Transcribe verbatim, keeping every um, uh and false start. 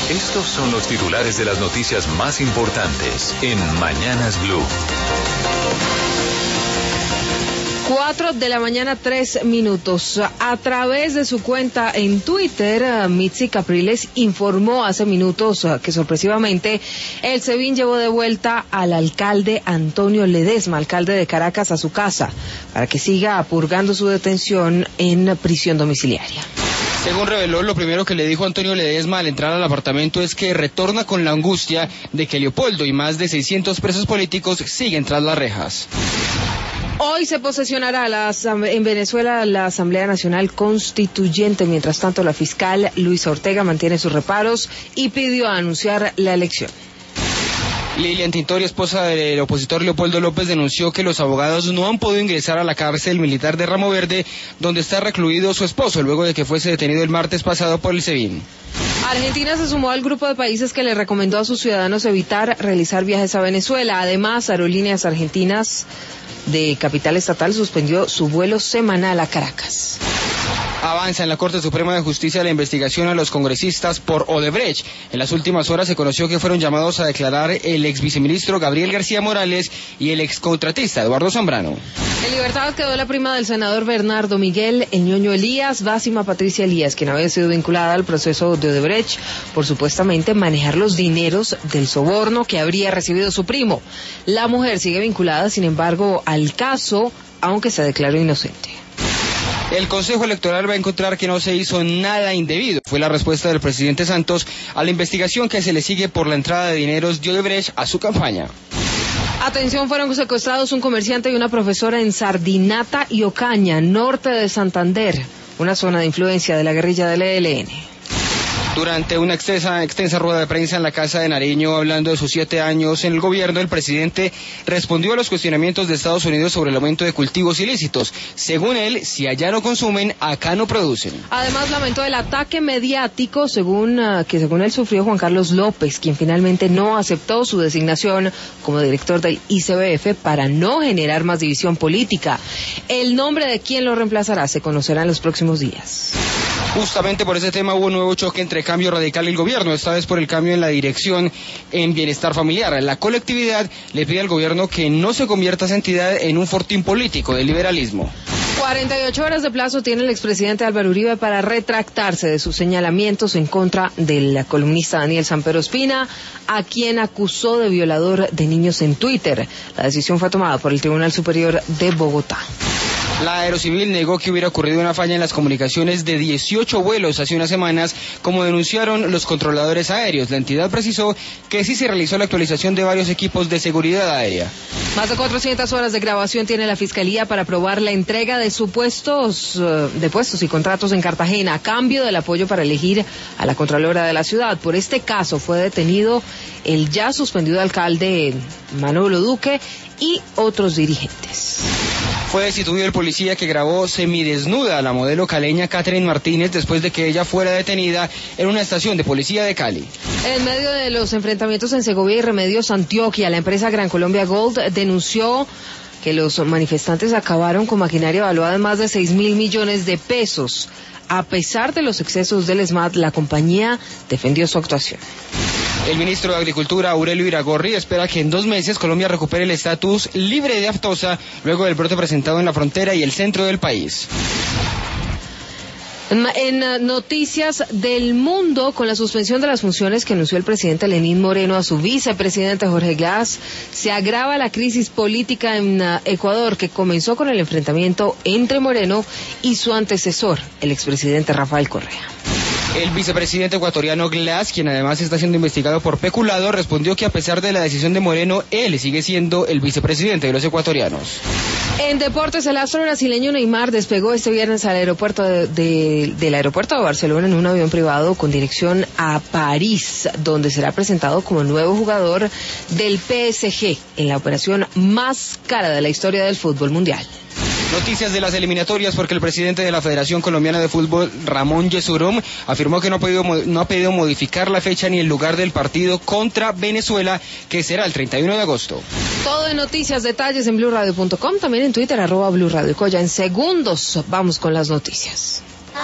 Estos son los titulares de las noticias más importantes en Mañanas Blue. Cuatro de la mañana, tres minutos. A través de su cuenta en Twitter, Mitzi Capriles informó hace minutos que sorpresivamente el SEBIN llevó de vuelta al alcalde Antonio Ledesma, alcalde de Caracas, a su casa, para que siga purgando su detención en prisión domiciliaria. Según reveló, lo primero que le dijo Antonio Ledesma al entrar al apartamento es que retorna con la angustia de que Leopoldo y más de seiscientos presos políticos siguen tras las rejas. Hoy se posesionará la, en Venezuela la Asamblea Nacional Constituyente. Mientras tanto, la fiscal Luisa Ortega mantiene sus reparos y pidió anunciar la elección. Lilian Tintori, esposa del opositor Leopoldo López, denunció que los abogados no han podido ingresar a la cárcel militar de Ramo Verde, donde está recluido su esposo, luego de que fuese detenido el martes pasado por el SEBIN. Argentina se sumó al grupo de países que le recomendó a sus ciudadanos evitar realizar viajes a Venezuela. Además, Aerolíneas Argentinas de capital estatal suspendió su vuelo semanal a Caracas. Avanza en la Corte Suprema de Justicia la investigación a los congresistas por Odebrecht. En las últimas horas se conoció que fueron llamados a declarar el ex viceministro Gabriel García Morales y el ex contratista Eduardo Zambrano. En libertad quedó la prima del senador Bernardo Miguel, el ñoño Elías, Básima Patricia Elías, quien había sido vinculada al proceso de Odebrecht por supuestamente manejar los dineros del soborno que habría recibido su primo. La mujer sigue vinculada, sin embargo, al caso, aunque se declaró inocente. El Consejo Electoral va a encontrar que no se hizo nada indebido. Fue la respuesta del presidente Santos a la investigación que se le sigue por la entrada de dineros de Odebrecht a su campaña. Atención, fueron secuestrados un comerciante y una profesora en Sardinata y Ocaña, norte de Santander, una zona de influencia de la guerrilla del E L N. Durante una extensa, extensa rueda de prensa en la Casa de Nariño, hablando de sus siete años en el gobierno, el presidente respondió a los cuestionamientos de Estados Unidos sobre el aumento de cultivos ilícitos. Según él, si allá no consumen, acá no producen. Además, lamentó el ataque mediático según uh, que según él sufrió Juan Carlos López, quien finalmente no aceptó su designación como director del I C B F para no generar más división política. El nombre de quien lo reemplazará se conocerá en los próximos días. Justamente por ese tema hubo un nuevo choque entre Cambio Radical y el gobierno, esta vez por el cambio en la dirección en bienestar familiar. La colectividad le pide al gobierno que no se convierta esa entidad en un fortín político del liberalismo. cuarenta y ocho horas de plazo tiene el expresidente Álvaro Uribe para retractarse de sus señalamientos en contra del columnista Daniel Samper Ospina, a quien acusó de violador de niños en Twitter. La decisión fue tomada por el Tribunal Superior de Bogotá. La Aerocivil negó que hubiera ocurrido una falla en las comunicaciones de dieciocho vuelos hace unas semanas, como denunciaron los controladores aéreos. La entidad precisó que sí se realizó la actualización de varios equipos de seguridad aérea. Más de cuatrocientas horas de grabación tiene la Fiscalía para aprobar la entrega de supuestos de puestos y contratos en Cartagena a cambio del apoyo para elegir a la Contralora de la ciudad. Por este caso fue detenido el ya suspendido alcalde Manolo Duque y otros dirigentes. Fue destituido el policía que grabó semidesnuda a la modelo caleña Catherine Martínez después de que ella fuera detenida en una estación de policía de Cali. En medio de los enfrentamientos en Segovia y Remedios, Antioquia, la empresa Gran Colombia Gold denunció que los manifestantes acabaron con maquinaria evaluada en más de seis mil millones de pesos. A pesar de los excesos del ESMAD, la compañía defendió su actuación. El ministro de Agricultura, Aurelio Iragorri, espera que en dos meses Colombia recupere el estatus libre de aftosa luego del brote presentado en la frontera y el centro del país. En noticias del mundo, con la suspensión de las funciones que anunció el presidente Lenín Moreno a su vicepresidente Jorge Glass, se agrava la crisis política en Ecuador, que comenzó con el enfrentamiento entre Moreno y su antecesor, el expresidente Rafael Correa. El vicepresidente ecuatoriano Glass, quien además está siendo investigado por peculado, respondió que a pesar de la decisión de Moreno, él sigue siendo el vicepresidente de los ecuatorianos. En deportes, el astro brasileño Neymar despegó este viernes al aeropuerto de, de, del aeropuerto de Barcelona en un avión privado con dirección a París, donde será presentado como nuevo jugador del P S G en la operación más cara de la historia del fútbol mundial. Noticias de las eliminatorias, porque el presidente de la Federación Colombiana de Fútbol, Ramón Yesurún, afirmó que no ha podido, no ha podido modificar la fecha ni el lugar del partido contra Venezuela, que será el treinta y uno de agosto. Todo en noticias, detalles en blue radio punto com, también en Twitter, arroba Blue Radio Coya. En segundos vamos con las noticias.